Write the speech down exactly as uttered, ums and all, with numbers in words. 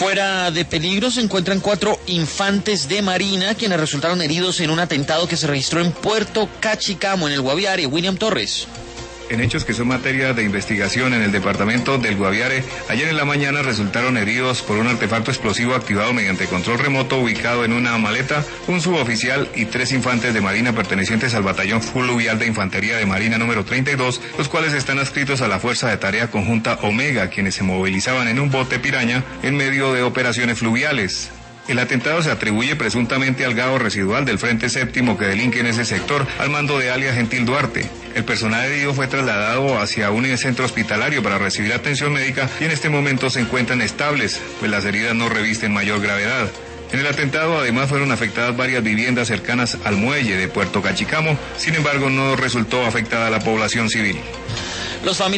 Fuera de peligro se encuentran cuatro infantes de Marina, quienes resultaron heridos en un atentado que se registró en Puerto Cachicamo, en el Guaviare. William Torres. En hechos que son materia de investigación en el departamento del Guaviare, ayer en la mañana resultaron heridos por un artefacto explosivo activado mediante control remoto ubicado en una maleta, un suboficial y tres infantes de Marina pertenecientes al Batallón Fluvial de Infantería de Marina número treinta y dos, los cuales están adscritos a la Fuerza de Tarea Conjunta Omega, quienes se movilizaban en un bote piraña en medio de operaciones fluviales. El atentado se atribuye presuntamente al gado residual del Frente Séptimo que delinque en ese sector, al mando de alias Gentil Duarte. El personal herido fue trasladado hacia un centro hospitalario para recibir atención médica y en este momento se encuentran estables, pues las heridas no revisten mayor gravedad. En el atentado además fueron afectadas varias viviendas cercanas al muelle de Puerto Cachicamo, sin embargo no resultó afectada la población civil. Los familiares